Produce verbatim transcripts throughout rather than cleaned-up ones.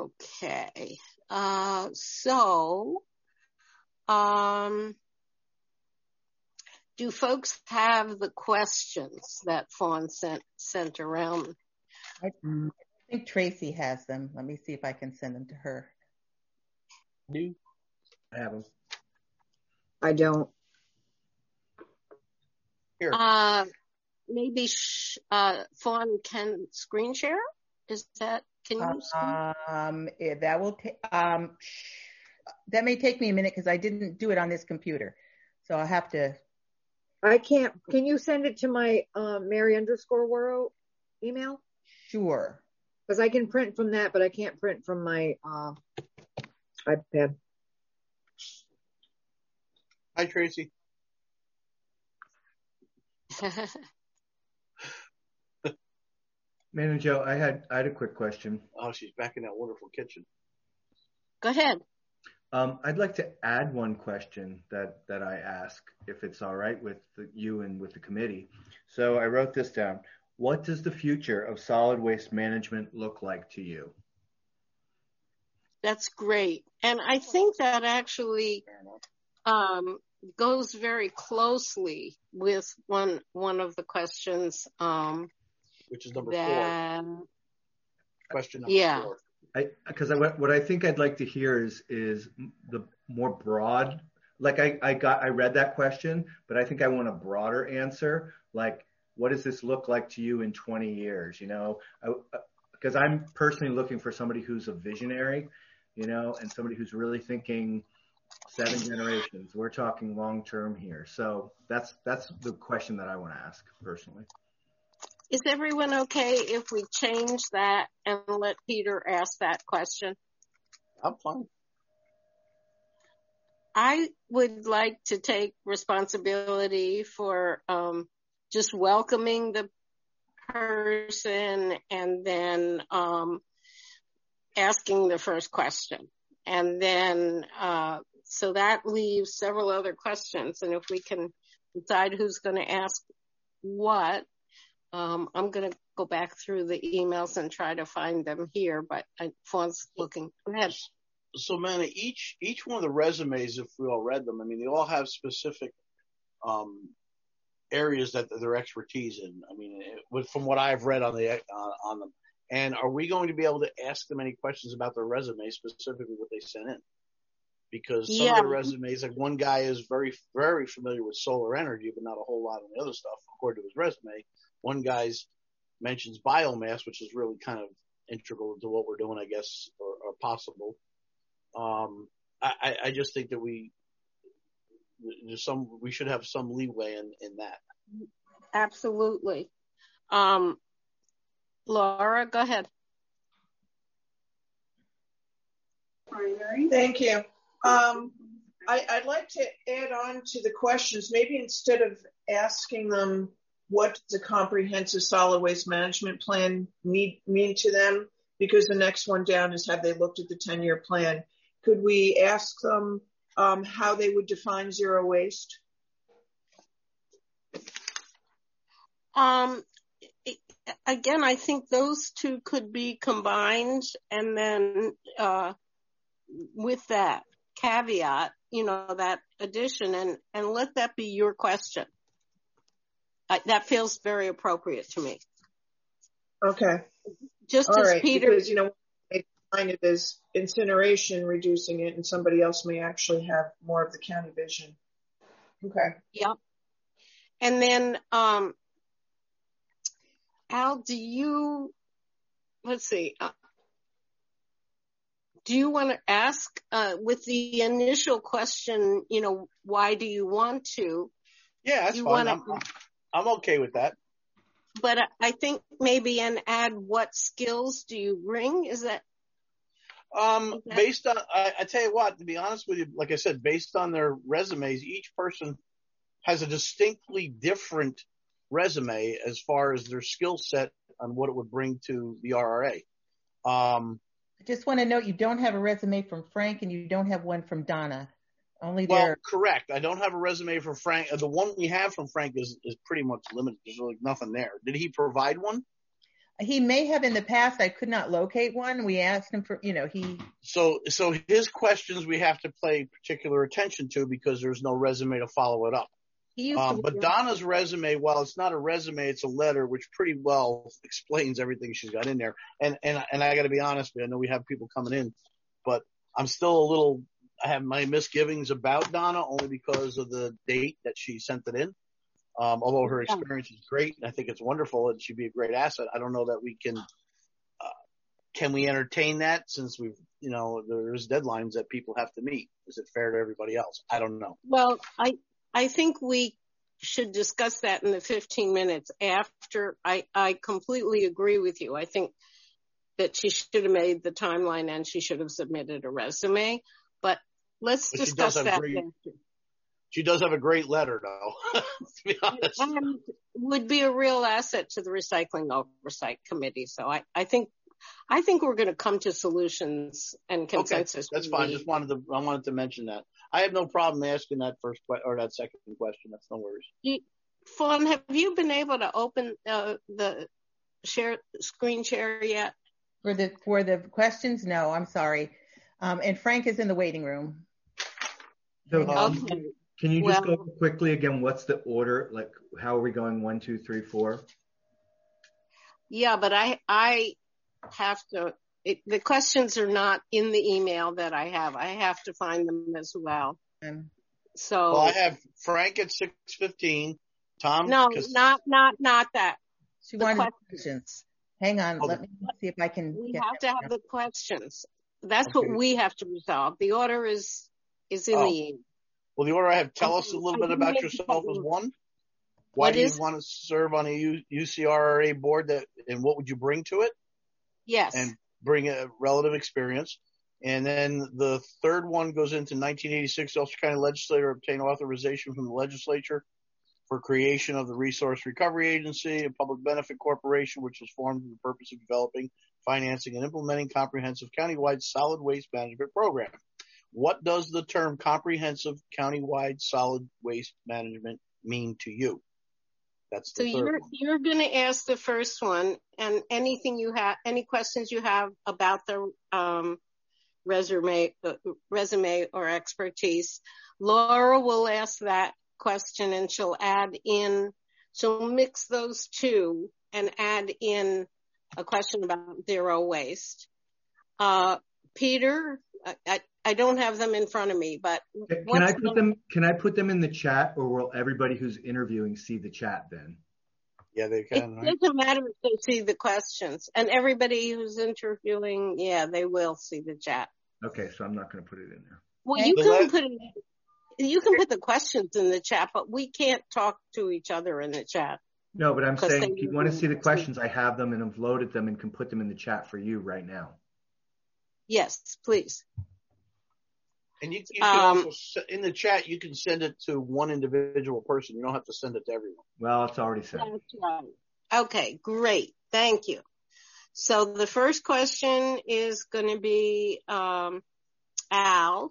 Okay. Uh, so, um, do folks have the questions that Fawn sent sent around? I think Tracy has them. Let me see if I can send them to her. Do I have them? I don't. Here. Uh, maybe sh- uh, Fawn can screen share? Is that, can you screen? Um, yeah, that will take, um, that may take me a minute because I didn't do it on this computer. So I'll have to. I can't. Can you send it to my um, Mary underscore Worrow email? Sure. Because I can print from that, but I can't print from my uh, iPad. Hi, Tracy. Man and Joe, I had I had a quick question. Oh, she's back in that wonderful kitchen. Go ahead. Um, I'd like to add one question that, that I ask, if it's all right with the, you and with the committee. So I wrote this down. What does the future of solid waste management look like to you? That's great. And I think that actually um, goes very closely with one one of the questions. Um, Which is number that, four. Question number yeah. four. I, because I, what I think I'd like to hear is is the more broad, like I, I got, I read that question, but I think I want a broader answer. Like, what does this look like to you in twenty years? You know, because I'm personally looking for somebody who's a visionary, you know, and somebody who's really thinking seven generations. We're talking long term here. So that's, that's the question that I want to ask personally. Is everyone okay if we change that and let Peter ask that question? I'm fine. I would like to take responsibility for um, just welcoming the person and then um, asking the first question. And then, uh, so that leaves several other questions. And if we can decide who's going to ask what, Um, I'm going to go back through the emails and try to find them here, but I, Fawn's looking. Go ahead. So, Manna, each each one of the resumes, if we all read them, I mean, they all have specific um, areas that they're expertise in. I mean, it, from what I've read on the uh, on them. And are we going to be able to ask them any questions about their resume, specifically what they sent in? Because some yeah. of the resumes, like one guy is very, very familiar with solar energy, but not a whole lot on the other stuff, according to his resume. One guy's mentions biomass, which is really kind of integral to what we're doing, I guess, or, or possible. Um, I, I just think that we there's some we should have some leeway in, in that. Absolutely. Um, Laura, go ahead. Thank you. Um, I, I'd like to add on to the questions, maybe instead of asking them what does a comprehensive solid waste management plan need, mean to them, because the next one down is have they looked at the ten-year plan. Could we ask them um, how they would define zero waste? Um, again, I think those two could be combined, and then uh, with that caveat, you know, that addition, and, and let that be your question. Uh, that feels very appropriate to me. Okay. Just All as right, Peter, because, you know, they define it as incineration, reducing it, and somebody else may actually have more of the county vision. Okay. Yep. And then, um, Al, do you, let's see, uh, do you want to ask, uh, with the initial question, you know, why do you want to? Yeah, that's you fine. wanna, I'm, I'm okay with that. But I think maybe and add what skills do you bring? Is that? Um, is that... based on, I, I tell you what, to be honest with you, like I said, based on their resumes, each person has a distinctly different resume as far as their skill set on what it would bring to the R R A. Um, I just want to note you don't have a resume from Frank and you don't have one from Donna. Only well, their... correct. I don't have a resume for Frank. The one we have from Frank is, is pretty much limited. There's like nothing there. Did he provide one? He may have in the past. I could not locate one. We asked him for, you know, he. So, so his questions we have to pay particular attention to because there's no resume to follow it up. He used Um, to but be- Donna's resume, while it's not a resume, it's a letter, which pretty well explains everything she's got in there. And and and I got to be honest with you, I know we have people coming in, but I'm still a little. I have my misgivings about Donna only because of the date that she sent it in. Um, although her experience is great, and I think it's wonderful, and she'd be a great asset. I don't know that we can. Uh, can we entertain that since we've, you know, there's deadlines that people have to meet? Is it fair to everybody else? I don't know. Well, I I think we should discuss that in the fifteen minutes after. I, I completely agree with you. I think that she should have made the timeline and she should have submitted a resume. But let's But she discuss does have that great- after. She does have a great letter, though, to be honest. And would be a real asset to the Recycling Oversight Committee. So I, I think I think we're going to come to solutions and consensus. Okay, that's fine. Just wanted to I wanted to mention that. I have no problem asking that first que- or that second question. That's no worries. Fawn, have you been able to open uh, the share screen share yet? For the for the questions, no, I'm sorry. Um, and Frank is in the waiting room. So um, Okay. can you just Well- go quickly again? What's the order? Like, how are we going? One, two, three, four. Yeah, but I I have to. It, the questions are not in the email that I have. I have to find them as well. Um, So Well, I have Frank at six fifteen. Tom, no, 'cause- not not not that. she The wanted questions. questions. Hang on, Oh, let me see if I can. We get have to that. have the questions. That's Okay. what we have to resolve. The order is is in Oh. the email. Well, the order I have, tell us a Okay, little I bit didn't about make yourself the- as one. Why What do you is- want to serve on a U- UCRRA board that, and what would you bring to it? Yes. And bring a relative experience. And then the third one goes into nineteen eighty-six, Ulster County legislator obtained authorization from the legislature for creation of the Resource Recovery Agency, a public benefit corporation, which was formed for the purpose of developing, financing, and implementing comprehensive countywide solid waste management program. What does the term comprehensive countywide solid waste management mean to you? That's So the third you're one. you're going to ask the first one, and anything you have, any questions you have about the um, resume, uh, resume or expertise, Laura will ask that question, and she'll add in, she'll mix those two and add in a question about zero waste. Uh, Peter, I, I, I don't have them in front of me, but Can what's I put the- them? Can I put them in the chat, or will everybody who's interviewing see the chat then? Yeah, they It can, right? doesn't matter if they see the questions, and everybody who's interviewing, yeah, they will see the chat. Okay, so I'm not going to put it in there. Well, Okay. you The can la- put it, you can put the questions in the chat, but we can't talk to each other in the chat. No, but I'm Because saying they if you want to will- see the questions, I have them and have loaded them and can put them in the chat for you right now. Yes, please. And you, you can Um, also, se- in the chat, you can send it to one individual person. You don't have to send it to everyone. Well, it's already sent. That's right. Okay, great. Thank you. So the first question is going to be um, Al.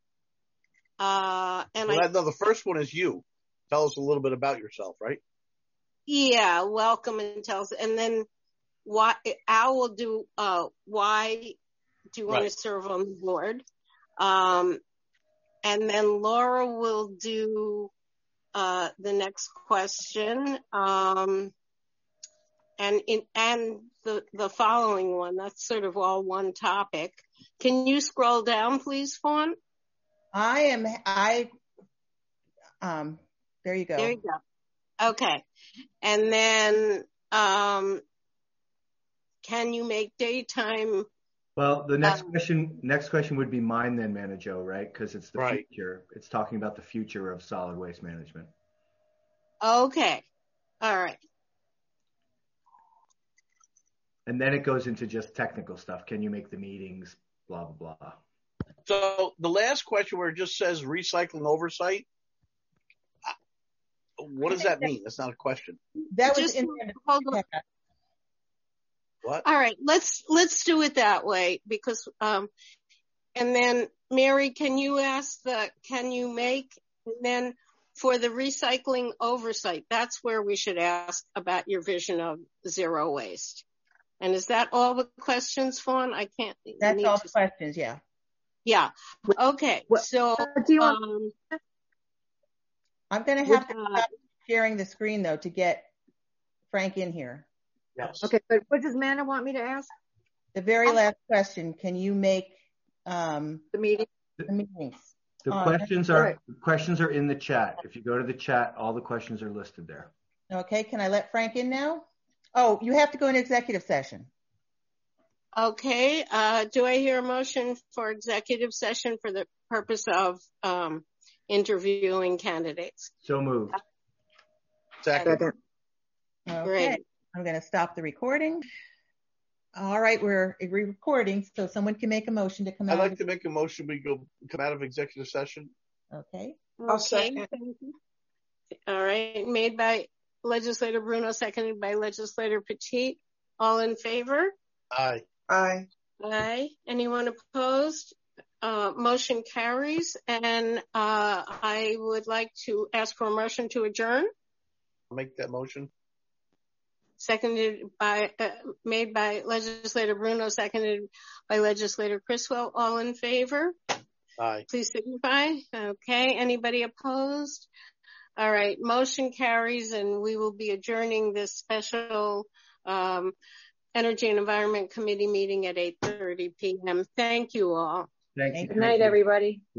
Uh, and Well, I, that, no, the first one is you. Tell us a little bit about yourself, right? yeah, welcome and tell us. And then why, Al will do, uh, why do you want Right. to serve on the board? Um, and then Laura will do uh, the next question. Um, and in, and the, the following one, that's sort of all one topic. Can you scroll down, please, Fawn? I am, I, um, there you go. There you go. Okay. And then, um, can you make daytime? Well, the next Um, question, next question would be mine then, Manager, right? Because it's the Right. future. It's talking about the future of solid waste management. Okay. All right. And then it goes into just technical stuff. Can you make the meetings? Blah, blah, blah. So the last question where it just says recycling oversight, uh, what does that mean? That's not a question. That was Just in hold on. What? All right. Let's, let's do it that way because, um, and then Mary, can you ask the, can you make, and then for the recycling oversight, that's where we should ask about your vision of zero waste. And is that all the questions, Fawn? I can't. That's all to, the questions, yeah. Yeah. Okay. What, so, do you want, um, I'm going to have to uh, stop sharing the screen, though, to get Frank in here. Yes. okay, but what does Manna want me to ask? The very last question, can you make um, The meeting? the meetings? The Uh, questions are right. questions are in the chat. If you go to the chat, all the questions are listed there. Okay, can I let Frank in now? Oh, you have to go into executive session. Okay. Uh, do I hear a motion for executive session for the purpose of um, interviewing candidates? So moved. Second. Second. Okay, Great. I'm going to stop the recording. All right, we're re-recording, so someone can make a motion to come I'd out. like of, to make a motion. We go come out of executive session. Okay, I'll Okay. second. Thank you. All right. Made by Legislator Bruno, seconded by Legislator Petit. All in favor? Aye. Aye. Aye. Anyone opposed? Uh, motion carries. And uh, I would like to ask for a motion to adjourn. I'll make that motion. Seconded by, uh, made by Legislator Bruno, seconded by Legislator Criswell. All in favor? Aye. Please signify. Okay. Anybody opposed? All right. Motion carries, and we will be adjourning this special um, Energy and Environment Committee meeting at eight thirty p.m. Thank you all. Thank you. Good night, everybody.